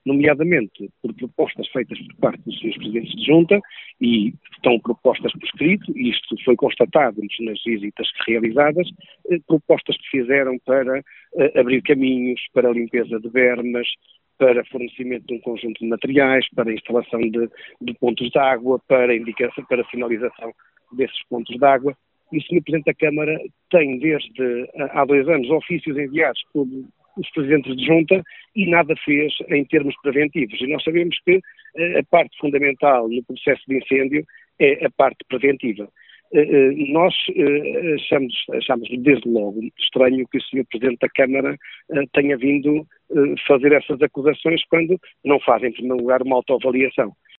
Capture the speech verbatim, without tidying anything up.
nomeadamente por propostas feitas por parte dos senhores Presidentes de Junta, e estão propostas por escrito, e isto foi constatado nas visitas realizadas, eh, propostas que fizeram para eh, abrir caminhos, para a limpeza de bermas, para fornecimento de um conjunto de materiais, para a instalação de, de pontos de água, para indicação, para sinalização desses pontos de água. E o senhor Presidente da Câmara tem desde há dois anos ofícios enviados por os Presidentes de Junta e nada fez em termos preventivos. E nós sabemos que eh, a parte fundamental no processo de incêndio é a parte preventiva. Uh, nós uh, achamos, achamos desde logo estranho que o senhor Presidente da Câmara uh, tenha vindo uh, fazer essas acusações quando não faz, em primeiro lugar, uma autoavaliação.